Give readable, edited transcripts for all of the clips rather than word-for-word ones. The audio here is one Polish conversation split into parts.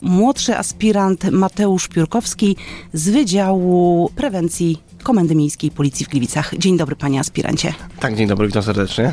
młodszy aspirant Mateusz Piórkowski z Wydziału Prewencji Komendy Miejskiej Policji w Gliwicach. Dzień dobry, panie aspirancie. Tak, dzień dobry, witam serdecznie.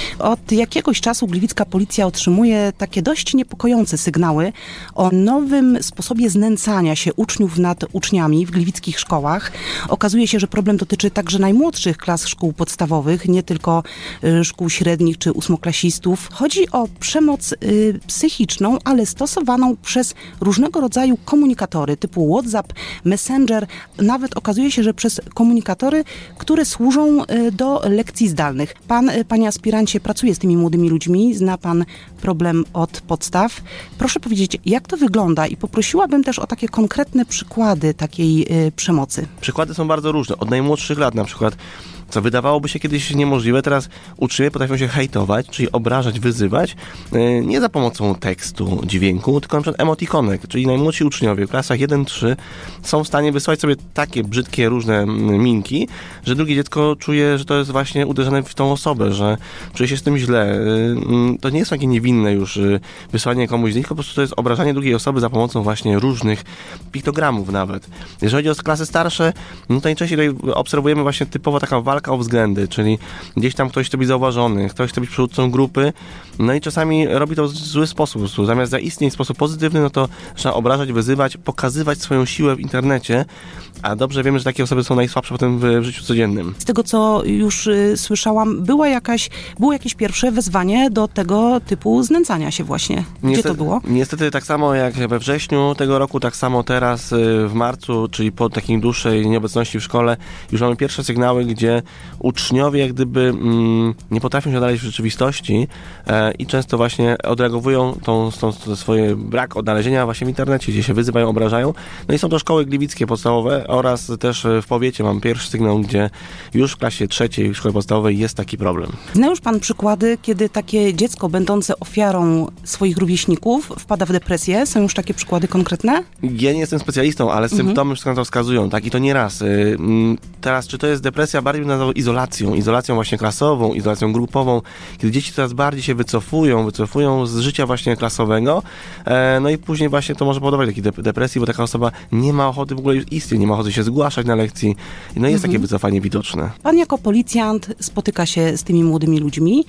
Od jakiegoś czasu gliwicka policja otrzymuje takie dość niepokojące sygnały o nowym sposobie znęcania się uczniów nad uczniami w gliwickich szkołach. Okazuje się, że problem dotyczy także najmłodszych klas szkół podstawowych, nie tylko szkół średnich czy ósmoklasistów. Chodzi o przemoc psychiczną, ale stosowaną przez różnego rodzaju komunikatory typu WhatsApp, Messenger. Nawet okazuje się, że przez komunikatory, które służą do lekcji zdalnych. Pan, panie aspirancie, pracuje z tymi młodymi ludźmi, zna pan problem od podstaw. Proszę powiedzieć, jak to wygląda i poprosiłabym też o takie konkretne przykłady takiej przemocy. Przykłady są bardzo różne. Od najmłodszych lat na przykład, co wydawałoby się kiedyś niemożliwe, teraz uczniowie potrafią się hejtować, czyli obrażać, wyzywać, nie za pomocą tekstu, dźwięku, tylko na przykład emotikonek, czyli najmłodsi uczniowie w klasach 1-3 są w stanie wysłać sobie takie brzydkie, różne minki, że drugie dziecko czuje, że to jest właśnie uderzone w tą osobę, że czuje się z tym źle. To nie jest takie niewinne już wysłanie komuś z nich, po prostu to jest obrażanie drugiej osoby za pomocą właśnie różnych piktogramów nawet. Jeżeli chodzi o klasy starsze, no to najczęściej tutaj obserwujemy właśnie typowo taką walkę o względy, czyli gdzieś tam ktoś chce być zauważony, ktoś chce być przywódcą grupy, no i czasami robi to w zły sposób. Zamiast zaistnieć w sposób pozytywny, no to trzeba obrażać, wyzywać, pokazywać swoją siłę w internecie, a dobrze wiemy, że takie osoby są najsłabsze potem w życiu codziennym. Z tego, co już słyszałam, było jakieś pierwsze wezwanie do tego typu znęcania się właśnie. Gdzie to było? Niestety tak samo jak we wrześniu tego roku, tak samo teraz w marcu, czyli po takiej dłuższej nieobecności w szkole, już mamy pierwsze sygnały, gdzie uczniowie jak gdyby nie potrafią się odnaleźć w rzeczywistości i często właśnie odreagowują swoje brak odnalezienia właśnie w internecie, gdzie się wyzywają, obrażają. No i są to szkoły gliwickie podstawowe oraz też w powiecie mam pierwszy sygnał, gdzie już w klasie 3 w szkole podstawowej jest taki problem. Zna już pan przykłady, kiedy takie dziecko będące ofiarą swoich rówieśników wpada w depresję? Są już takie przykłady konkretne? Ja nie jestem specjalistą, ale symptomy wszystko na to wskazują, tak? I to nie raz. Teraz, czy to jest depresja, bardziej bym nazwał izolacją właśnie klasową, izolacją grupową, kiedy dzieci coraz bardziej się wycofują z życia właśnie klasowego, no i później właśnie to może powodować takiej depresji, bo taka osoba nie ma ochoty w ogóle już istnieć, nie ma ochoty się zgłaszać na lekcji, no i jest takie wycofanie widoczne. Pan jako policjant spotyka się z tymi młodymi ludźmi.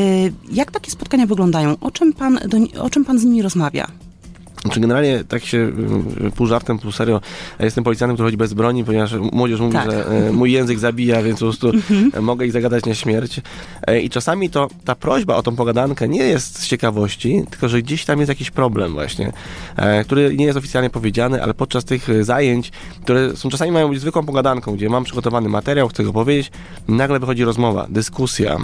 Jak takie spotkania wyglądają? O czym pan z nimi rozmawia? Znaczy generalnie tak się pół żartem, pół serio, ja jestem policjantem, który chodzi bez broni, ponieważ młodzież mówi, tak, że mój język zabija, więc po prostu mogę ich zagadać na śmierć. I czasami ta prośba o tą pogadankę nie jest z ciekawości, tylko że gdzieś tam jest jakiś problem właśnie, który nie jest oficjalnie powiedziany, ale podczas tych zajęć, które czasami mają być zwykłą pogadanką, gdzie mam przygotowany materiał, chcę go powiedzieć, nagle wychodzi rozmowa, dyskusja.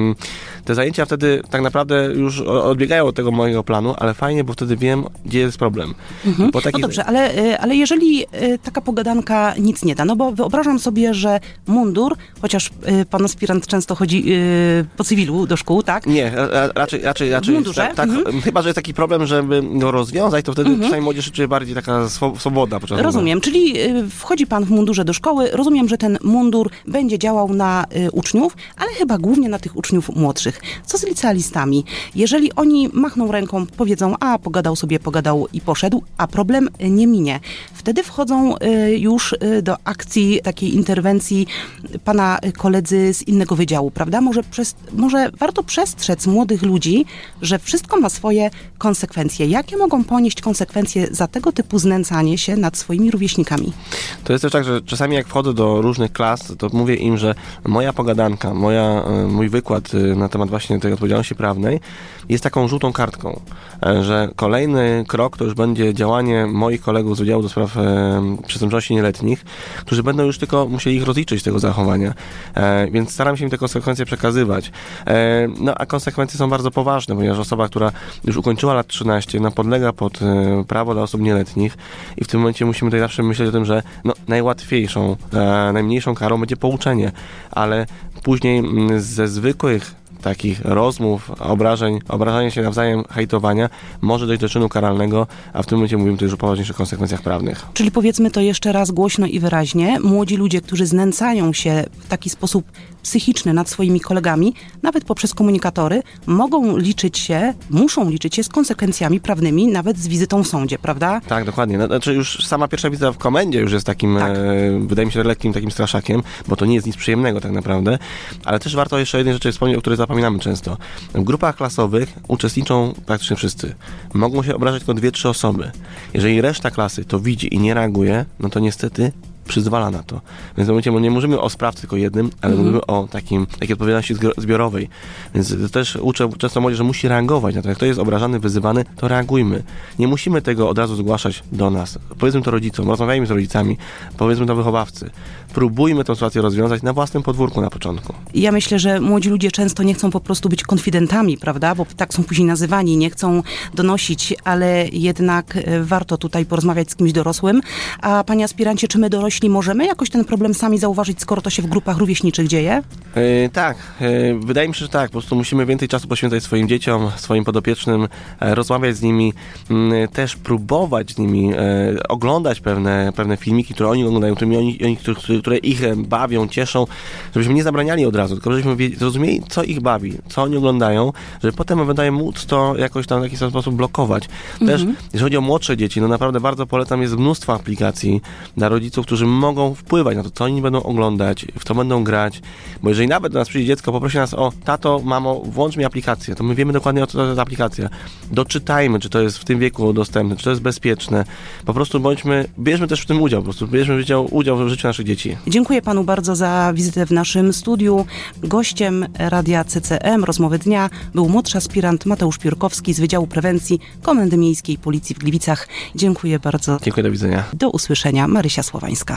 Te zajęcia wtedy tak naprawdę już odbiegają od tego mojego planu, ale fajnie, bo wtedy wiem, gdzie jest problem. No dobrze, ale jeżeli taka pogadanka nic nie da, no bo wyobrażam sobie, że mundur, chociaż pan aspirant często chodzi po cywilu do szkół, tak? Nie, raczej w mundurze? Tak, chyba że jest taki problem, żeby go rozwiązać, to wtedy przynajmniej młodzież czuje bardziej taka swobodna. Rozumiem, czyli wchodzi pan w mundurze do szkoły, rozumiem, że ten mundur będzie działał na uczniów, ale chyba głównie na tych uczniów młodszych. Co z licealistami? Jeżeli oni machną ręką, powiedzą, pogadał i poszedł, a problem nie minie. Wtedy wchodzą już do akcji takiej interwencji pana koledzy z innego wydziału, prawda? Może warto przestrzec młodych ludzi, że wszystko ma swoje konsekwencje. Jakie mogą ponieść konsekwencje za tego typu znęcanie się nad swoimi rówieśnikami? To jest też tak, że czasami jak wchodzę do różnych klas, to mówię im, że moja pogadanka, mój wykład na temat właśnie tej odpowiedzialności prawnej jest taką żółtą kartką, że kolejny krok to już będzie działanie moich kolegów z Wydziału do Spraw Przestępczości Nieletnich, którzy będą już tylko musieli ich rozliczyć z tego zachowania, więc staram się im te konsekwencje przekazywać. No a konsekwencje są bardzo poważne, ponieważ osoba, która już ukończyła lat 13, podlega pod prawo dla osób nieletnich i w tym momencie musimy tutaj zawsze myśleć o tym, że najłatwiejszą, najmniejszą karą będzie pouczenie, ale później ze zwykłych takich rozmów, obrażania się nawzajem, hejtowania może dojść do czynu karalnego, a w tym momencie mówimy tu już o poważniejszych konsekwencjach prawnych. Czyli powiedzmy to jeszcze raz głośno i wyraźnie. Młodzi ludzie, którzy znęcają się w taki sposób psychiczny nad swoimi kolegami, nawet poprzez komunikatory, muszą liczyć się z konsekwencjami prawnymi, nawet z wizytą w sądzie, prawda? Tak, dokładnie. Znaczy już sama pierwsza wizyta w komendzie już jest takim, wydaje mi się, lekkim takim straszakiem, bo to nie jest nic przyjemnego tak naprawdę, ale też warto jeszcze jednej rzeczy wspomnieć, o której zapominamy często. W grupach klasowych uczestniczą praktycznie wszyscy. Mogą się obrażać tylko 2-3 osoby. Jeżeli reszta klasy to widzi i nie reaguje, no to niestety przyzwala na to. Więc w tym momencie nie mówimy o sprawcy tylko jednym, ale mówimy o takiej odpowiedzialności zbiorowej. Więc też uczę często młodzież, że musi reagować na to. Jak ktoś jest obrażany, wyzywany, to reagujmy. Nie musimy tego od razu zgłaszać do nas. Powiedzmy to rodzicom, rozmawiajmy z rodzicami, powiedzmy to wychowawcy. Próbujmy tę sytuację rozwiązać na własnym podwórku na początku. Ja myślę, że młodzi ludzie często nie chcą po prostu być konfidentami, prawda? Bo tak są później nazywani, nie chcą donosić, ale jednak warto tutaj porozmawiać z kimś dorosłym. A panie aspirancie, czy my dorośli możemy jakoś ten problem sami zauważyć, skoro to się w grupach rówieśniczych dzieje? Tak, wydaje mi się, że tak. Po prostu musimy więcej czasu poświęcać swoim dzieciom, swoim podopiecznym, rozmawiać z nimi, też próbować z nimi oglądać pewne filmiki, które oni oglądają, które ich bawią, cieszą, żebyśmy nie zabraniali od razu, tylko żebyśmy zrozumieli, co ich bawi, co oni oglądają, żeby potem ewentualnie móc to jakoś tam w jakiś sposób blokować. Też, jeżeli chodzi o młodsze dzieci, no naprawdę bardzo polecam, jest mnóstwo aplikacji dla rodziców, którzy mogą wpływać na to, co oni będą oglądać, w co będą grać, bo jeżeli nawet do nas przyjdzie dziecko, poprosi nas o tato, mamo, włącz mi aplikację, to my wiemy dokładnie, o co to jest aplikacja. Doczytajmy, czy to jest w tym wieku dostępne, czy to jest bezpieczne. Po prostu bierzmy też w tym udział, po prostu bierzmy udział w życiu naszych dzieci. Dziękuję panu bardzo za wizytę w naszym studiu. Gościem Radia CCM Rozmowy Dnia był młodszy aspirant Mateusz Piórkowski z Wydziału Prewencji Komendy Miejskiej Policji w Gliwicach. Dziękuję bardzo. Dziękuję, do widzenia. Do usłyszenia. Marysia Słowańska.